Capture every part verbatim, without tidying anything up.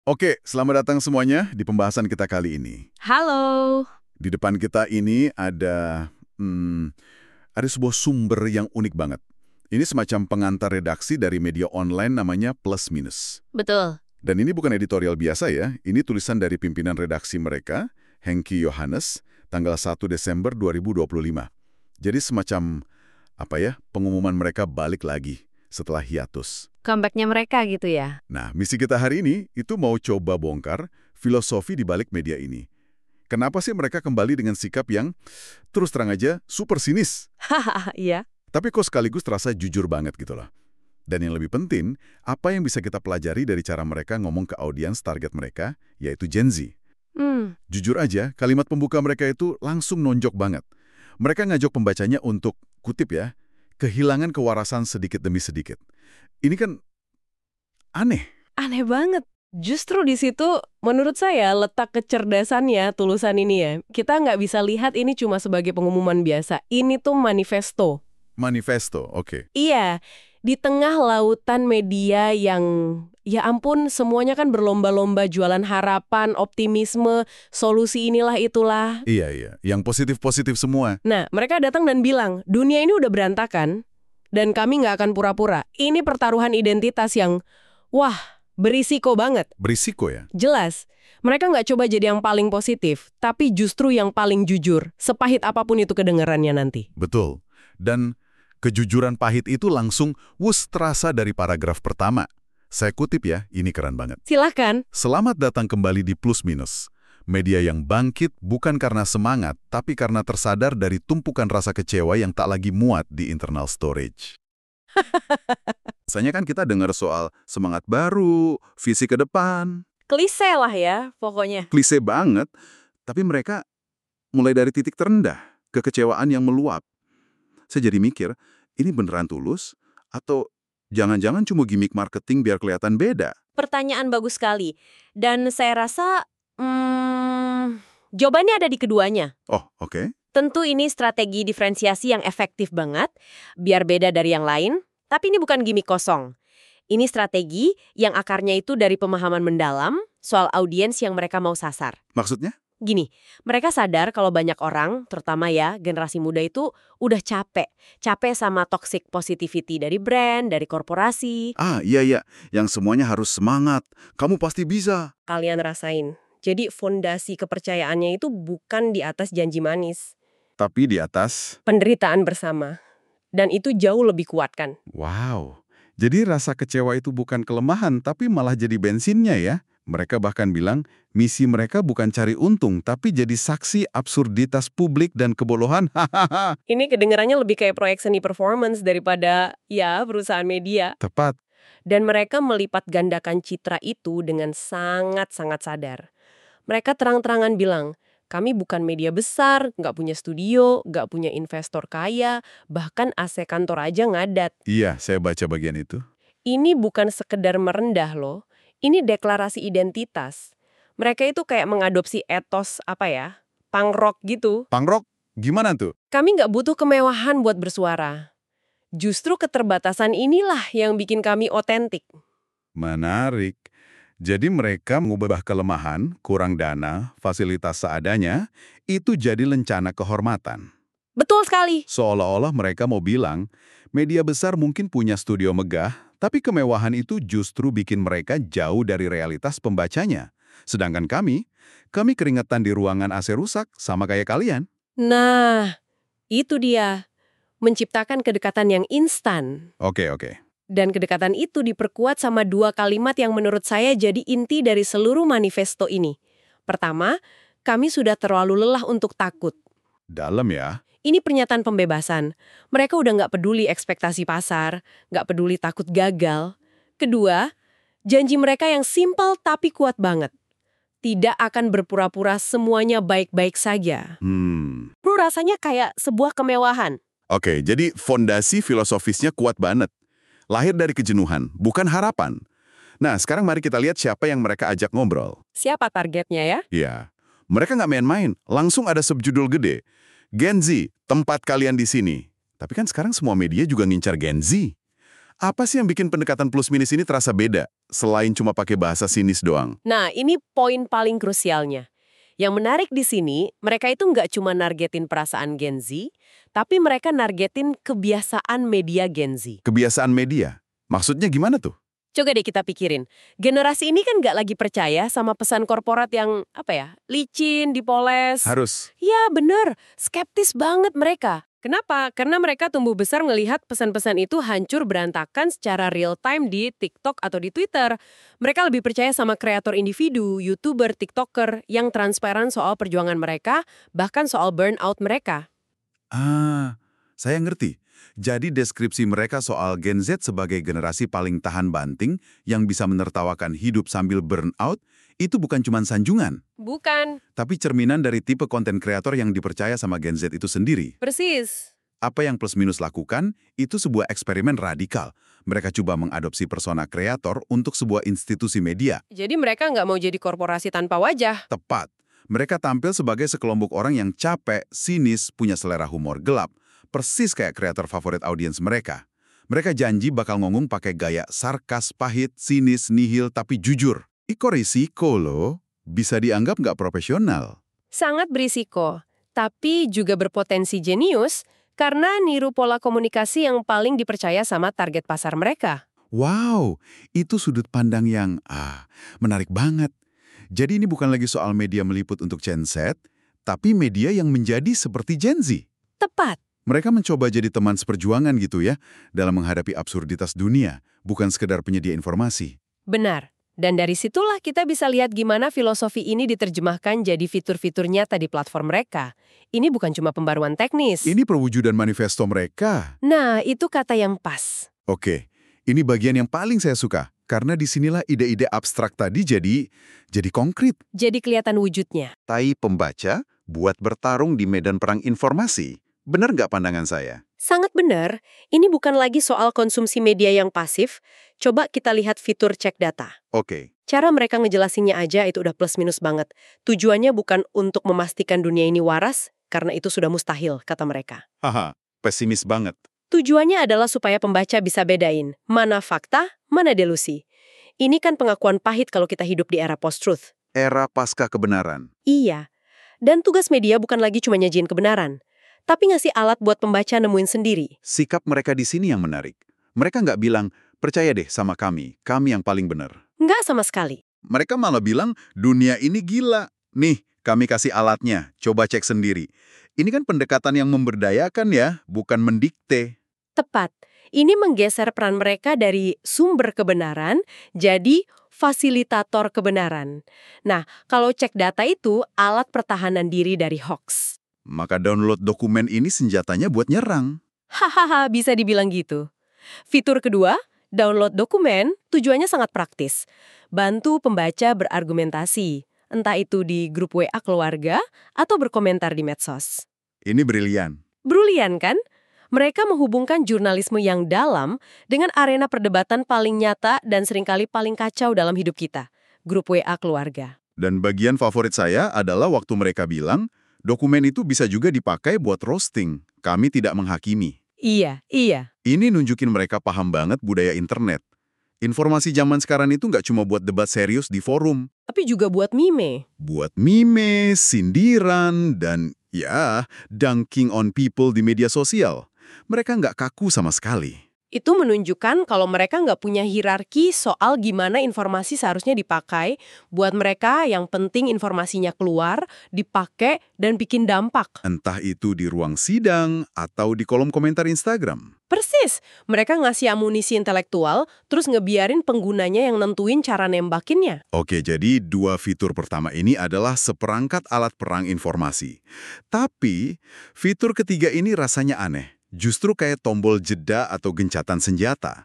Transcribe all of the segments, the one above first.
Oke, selamat datang semuanya di pembahasan kita kali ini. Halo. Di depan kita ini ada hmm, ada sebuah sumber yang unik banget. Ini semacam pengantar redaksi dari media online namanya Plus Minus. Betul. Dan ini bukan editorial biasa ya, ini tulisan dari pimpinan redaksi mereka, Hengki Yohanes, tanggal satu Desember dua ribu dua puluh lima. Jadi semacam, apa ya, pengumuman mereka balik lagi setelah hiatus. Comeback-nya mereka gitu ya? Nah, misi kita hari ini itu mau coba bongkar filosofi di balik media ini. Kenapa sih mereka kembali dengan sikap yang, terus terang aja, super sinis? Hahaha, iya. Tapi kok sekaligus terasa jujur banget gitu loh. Dan yang lebih penting, apa yang bisa kita pelajari dari cara mereka ngomong ke audiens target mereka, yaitu Gen Z. Hmm, Jujur aja, kalimat pembuka mereka itu langsung nonjok banget. Mereka ngajak pembacanya untuk, kutip ya, kehilangan kewarasan sedikit demi sedikit. Ini kan aneh. aneh banget. Justru di situ menurut saya letak kecerdasannya tulisan ini ya. Kita nggak bisa lihat ini cuma sebagai pengumuman biasa. Ini tuh manifesto. Manifesto, oke. Iya, di tengah lautan media yang ya ampun semuanya kan berlomba-lomba jualan harapan, optimisme, solusi inilah itulah. Iya, iya. Yang positif-positif semua. Nah, mereka datang dan bilang, dunia ini udah berantakan, dan kami nggak akan pura-pura. Ini pertaruhan identitas yang, wah, berisiko banget. Berisiko ya? Jelas, mereka nggak coba jadi yang paling positif, tapi justru yang paling jujur, sepahit apapun itu kedengarannya nanti. Betul. Dan kejujuran pahit itu langsung wus terasa dari paragraf pertama. Saya kutip ya, ini keren banget. Silahkan. Selamat datang kembali di Plus Minus. Media yang bangkit bukan karena semangat, tapi karena tersadar dari tumpukan rasa kecewa yang tak lagi muat di internal storage. Biasanya kan kita dengar soal semangat baru, visi ke depan, Klise lah ya, pokoknya. klise banget, tapi mereka mulai dari titik terendah, kekecewaan yang meluap. Saya jadi mikir, ini beneran tulus? Atau jangan-jangan cuma gimmick marketing biar kelihatan beda? Pertanyaan bagus sekali. Dan saya rasa, hmm, jawabannya ada di keduanya. Oh, oke. Tentu ini strategi diferensiasi yang efektif banget, biar beda dari yang lain, tapi ini bukan gimmick kosong. Ini strategi yang akarnya itu dari pemahaman mendalam soal audiens yang mereka mau sasar. Maksudnya? Gini, mereka sadar kalau banyak orang, terutama ya generasi muda itu udah capek. Capek sama toxic positivity dari brand, dari korporasi. Ah, iya, iya. Yang semuanya harus semangat. Kamu pasti bisa. Kalian rasain. Jadi fondasi kepercayaannya itu bukan di atas janji manis. Tapi di atas, Penderitaan bersama. Dan itu jauh lebih kuat kan. wow. Jadi rasa kecewa itu bukan kelemahan, tapi malah jadi bensinnya ya. Mereka bahkan bilang, misi mereka bukan cari untung, tapi jadi saksi absurditas publik dan kebodohan. Hahaha. Ini kedengarannya lebih kayak proyek seni performance daripada ya perusahaan media. Tepat. Dan mereka melipat gandakan citra itu dengan sangat-sangat sadar. Mereka terang-terangan bilang, kami bukan media besar, nggak punya studio, nggak punya investor kaya, bahkan A C kantor aja ngadat. Iya, saya baca bagian itu. Ini bukan sekedar merendah loh, ini deklarasi identitas. Mereka itu kayak mengadopsi etos apa ya, punk rock gitu. Punk rock, gimana tuh? Kami nggak butuh kemewahan buat bersuara. Justru keterbatasan inilah yang bikin kami otentik. Menarik. Jadi mereka mengubah kelemahan, kurang dana, fasilitas seadanya, itu jadi lencana kehormatan. Betul sekali. Seolah-olah mereka mau bilang, media besar mungkin punya studio megah, tapi kemewahan itu justru bikin mereka jauh dari realitas pembacanya. Sedangkan kami, kami keringetan di ruangan A C rusak, sama kayak kalian. Nah, itu dia. Menciptakan kedekatan yang instan. Oke, oke. Dan kedekatan itu diperkuat sama dua kalimat yang menurut saya jadi inti dari seluruh manifesto ini. Pertama, kami sudah terlalu lelah untuk takut. Dalam ya. Ini pernyataan pembebasan. Mereka udah nggak peduli ekspektasi pasar, nggak peduli takut gagal. Kedua, janji mereka yang simpel tapi kuat banget. Tidak akan berpura-pura semuanya baik-baik saja. Hmm. Bro, rasanya kayak sebuah kemewahan. Oke, jadi fondasi filosofisnya kuat banget. Lahir dari kejenuhan, bukan harapan. Nah, sekarang mari kita lihat siapa yang mereka ajak ngobrol. Siapa targetnya ya? Ya, mereka nggak main-main, langsung ada subjudul gede. Gen Z, tempat kalian di sini. Tapi kan sekarang semua media juga ngincar Gen Z. Apa sih yang bikin pendekatan plus minus ini terasa beda, selain cuma pakai bahasa sinis doang? Nah, ini poin paling krusialnya. Yang menarik di sini, mereka itu nggak cuma nargetin perasaan Gen Z, tapi mereka nargetin kebiasaan media Gen Z. Kebiasaan media? Maksudnya gimana tuh? Coba deh kita pikirin. Generasi ini kan nggak lagi percaya sama pesan korporat yang, apa ya, licin, dipoles. Harus. Ya, bener. Skeptis banget mereka. Kenapa? Karena mereka tumbuh besar ngelihat pesan-pesan itu hancur berantakan secara real time di TikTok atau di Twitter. Mereka lebih percaya sama kreator individu, YouTuber, TikToker yang transparan soal perjuangan mereka, bahkan soal burnout mereka. Ah, saya ngerti. Jadi deskripsi mereka soal Gen Z sebagai generasi paling tahan banting yang bisa menertawakan hidup sambil burnout, itu bukan cuma sanjungan. Bukan. Tapi cerminan dari tipe konten kreator yang dipercaya sama Gen Z itu sendiri. Persis. Apa yang plus minus lakukan, itu sebuah eksperimen radikal. Mereka coba mengadopsi persona kreator untuk sebuah institusi media. Jadi mereka nggak mau jadi korporasi tanpa wajah. Tepat. Mereka tampil sebagai sekelompok orang yang capek, sinis, punya selera humor gelap. Persis kayak kreator favorit audiens mereka. Mereka janji bakal ngomong pakai gaya sarkas, pahit, sinis, nihil, tapi jujur. Iko risiko loh, bisa dianggap nggak profesional. Sangat berisiko, tapi juga berpotensi jenius karena niru pola komunikasi yang paling dipercaya sama target pasar mereka. Wow, itu sudut pandang yang, ah, menarik banget. Jadi ini bukan lagi soal media meliput untuk Gen Z, tapi media yang menjadi seperti Gen Z. Tepat. Mereka mencoba jadi teman seperjuangan gitu ya, dalam menghadapi absurditas dunia, bukan sekedar penyedia informasi. Benar. Dan dari situlah kita bisa lihat gimana filosofi ini diterjemahkan jadi fitur-fitur nyata di platform mereka. Ini bukan cuma pembaruan teknis. Ini perwujudan manifesto mereka. Nah, itu kata yang pas. Oke, ini bagian yang paling saya suka, karena disinilah ide-ide abstrak tadi jadi jadi konkret. Jadi kelihatan wujudnya. Tai pembaca buat bertarung di medan perang informasi. Benar nggak pandangan saya? Sangat benar, ini bukan lagi soal konsumsi media yang pasif. Coba kita lihat fitur cek data. Oke. Cara mereka ngejelasinnya aja itu udah plus minus banget. Tujuannya bukan untuk memastikan dunia ini waras, karena itu sudah mustahil, kata mereka. Haha, pesimis banget. Tujuannya adalah supaya pembaca bisa bedain mana fakta, mana delusi. Ini kan pengakuan pahit kalau kita hidup di era post-truth. Era pasca kebenaran. Iya. Dan tugas media bukan lagi cuma nyajiin kebenaran, tapi ngasih alat buat pembaca nemuin sendiri. Sikap mereka di sini yang menarik. Mereka nggak bilang, percaya deh sama kami, kami yang paling benar. Nggak sama sekali. Mereka malah bilang, dunia ini gila. Nih, kami kasih alatnya, coba cek sendiri. Ini kan pendekatan yang memberdayakan ya, bukan mendikte. Tepat. Ini menggeser peran mereka dari sumber kebenaran jadi fasilitator kebenaran. Nah, kalau cek data itu alat pertahanan diri dari hoax. Maka download dokumen ini senjatanya buat nyerang. Hahaha, bisa dibilang gitu. Fitur kedua, download dokumen, tujuannya sangat praktis. Bantu pembaca berargumentasi, entah itu di grup W A keluarga atau berkomentar di medsos. Ini brilian. Brilian kan? Mereka menghubungkan jurnalisme yang dalam dengan arena perdebatan paling nyata dan seringkali paling kacau dalam hidup kita, grup W A keluarga. Dan bagian favorit saya adalah waktu mereka bilang, dokumen itu bisa juga dipakai buat roasting. Kami tidak menghakimi. Iya, iya. Ini nunjukin mereka paham banget budaya internet. Informasi zaman sekarang itu nggak cuma buat debat serius di forum. Tapi juga buat meme. Buat meme, sindiran, dan ya, dunking on people di media sosial. Mereka nggak kaku sama sekali. Itu menunjukkan kalau mereka nggak punya hierarki soal gimana informasi seharusnya dipakai. Buat mereka yang penting informasinya keluar, dipakai, dan bikin dampak. Entah itu di ruang sidang atau di kolom komentar Instagram. Persis, mereka ngasih amunisi intelektual, terus ngebiarin penggunanya yang nentuin cara nembakinnya. Oke, jadi dua fitur pertama ini adalah seperangkat alat perang informasi. Tapi, fitur ketiga ini rasanya aneh. Justru kayak tombol jeda atau gencatan senjata.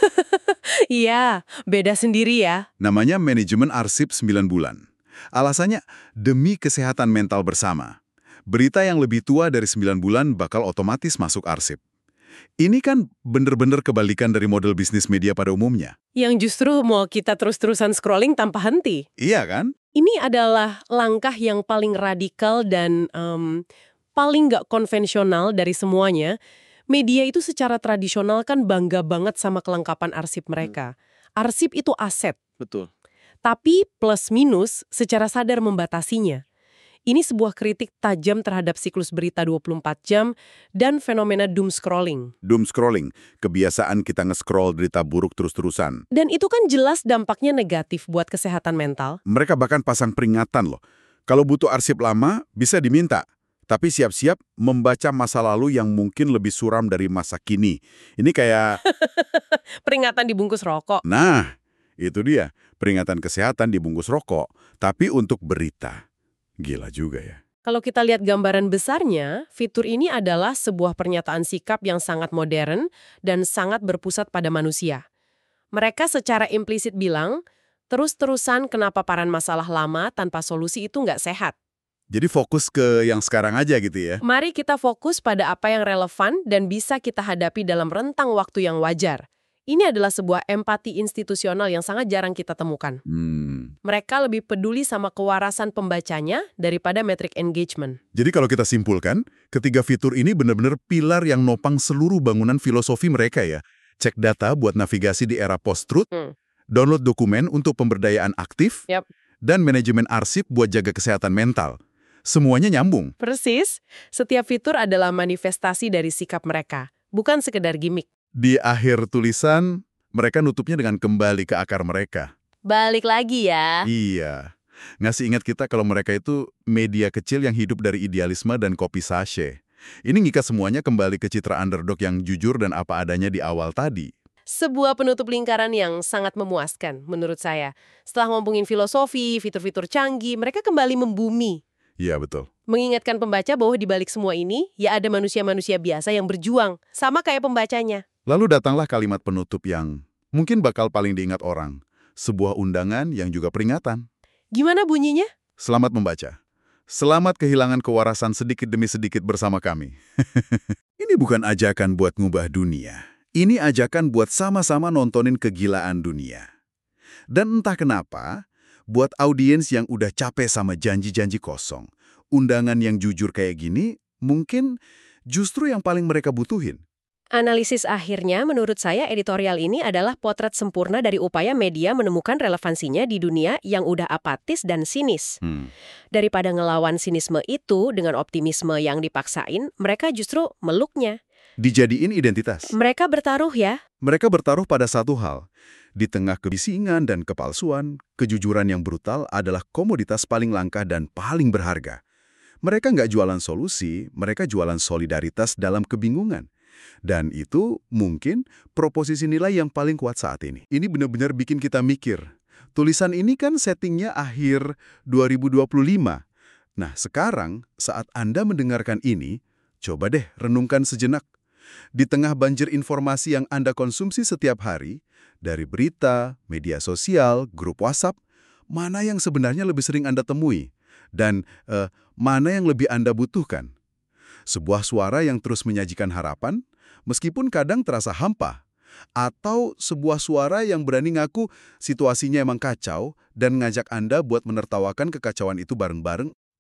Iya, beda sendiri ya. Namanya manajemen arsip sembilan bulan. Alasannya, demi kesehatan mental bersama. Berita yang lebih tua dari sembilan bulan bakal otomatis masuk arsip. Ini kan bener-bener kebalikan dari model bisnis media pada umumnya. Yang justru mau kita terus-terusan scrolling tanpa henti. Iya kan? Ini adalah langkah yang paling radikal dan um, paling nggak konvensional dari semuanya. Media itu secara tradisional kan bangga banget sama kelengkapan arsip mereka. Arsip itu aset. Betul. Tapi plus minus secara sadar membatasinya. Ini sebuah kritik tajam terhadap siklus berita dua puluh empat jam dan fenomena doom scrolling. Doom scrolling, kebiasaan kita nge-scroll berita buruk terus-terusan. Dan itu kan jelas dampaknya negatif buat kesehatan mental. Mereka bahkan pasang peringatan loh. Kalau butuh arsip lama, bisa diminta. Tapi siap-siap membaca masa lalu yang mungkin lebih suram dari masa kini. Ini kayak... Peringatan dibungkus rokok. Nah, itu dia. Peringatan kesehatan dibungkus rokok, tapi untuk berita. Gila juga ya. Kalau kita lihat gambaran besarnya, fitur ini adalah sebuah pernyataan sikap yang sangat modern dan sangat berpusat pada manusia. Mereka secara implisit bilang, terus-terusan kena paparan masalah lama tanpa solusi itu nggak sehat. Jadi fokus ke yang sekarang aja gitu ya? Mari kita fokus pada apa yang relevan dan bisa kita hadapi dalam rentang waktu yang wajar. Ini adalah sebuah empati institusional yang sangat jarang kita temukan. Hmm. Mereka lebih peduli sama kewarasan pembacanya daripada metrik engagement. Jadi kalau kita simpulkan, ketiga fitur ini benar-benar pilar yang nopang seluruh bangunan filosofi mereka ya. Cek data buat navigasi di era post-truth, Hmm. download dokumen untuk pemberdayaan aktif, Yap. dan manajemen arsip buat jaga kesehatan mental. Semuanya nyambung. Persis, setiap fitur adalah manifestasi dari sikap mereka, bukan sekedar gimmick. Di akhir tulisan, mereka nutupnya dengan kembali ke akar mereka. Balik lagi ya. Iya. Ngasih ingat kita kalau mereka itu media kecil yang hidup dari idealisme dan kopi sachet. Ini ngikat semuanya kembali ke citra underdog yang jujur dan apa adanya di awal tadi. Sebuah penutup lingkaran yang sangat memuaskan menurut saya. Setelah ngomongin filosofi, fitur-fitur canggih, mereka kembali membumi. Iya, betul. Mengingatkan pembaca bahwa di balik semua ini, ya ada manusia-manusia biasa yang berjuang, sama kayak pembacanya. Lalu datanglah kalimat penutup yang mungkin bakal paling diingat orang. Sebuah undangan yang juga peringatan. Gimana bunyinya? Selamat membaca. Selamat kehilangan kewarasan sedikit demi sedikit bersama kami. Ini bukan ajakan buat ngubah dunia. Ini ajakan buat sama-sama nontonin kegilaan dunia. Dan entah kenapa, buat audiens yang udah capek sama janji-janji kosong, undangan yang jujur kayak gini, mungkin justru yang paling mereka butuhin. Analisis akhirnya menurut saya editorial ini adalah potret sempurna dari upaya media menemukan relevansinya di dunia yang udah apatis dan sinis. Hmm. Daripada ngelawan sinisme itu dengan optimisme yang dipaksain, mereka justru meluknya. Dijadiin identitas. Mereka bertaruh ya. Mereka bertaruh pada satu hal. Di tengah kebisingan dan kepalsuan, kejujuran yang brutal adalah komoditas paling langka dan paling berharga. Mereka nggak jualan solusi, mereka jualan solidaritas dalam kebingungan. Dan itu mungkin proposisi nilai yang paling kuat saat ini. Ini benar-benar bikin kita mikir. Tulisan ini kan settingnya akhir dua ribu dua puluh lima. Nah, sekarang saat Anda mendengarkan ini, coba deh renungkan sejenak. Di tengah banjir informasi yang Anda konsumsi setiap hari, dari berita, media sosial, grup WhatsApp, mana yang sebenarnya lebih sering Anda temui? Dan eh, mana yang lebih Anda butuhkan? Sebuah suara yang terus menyajikan harapan, meskipun kadang terasa hampa. Atau sebuah suara yang berani ngaku situasinya emang kacau dan ngajak Anda buat menertawakan kekacauan itu bareng-bareng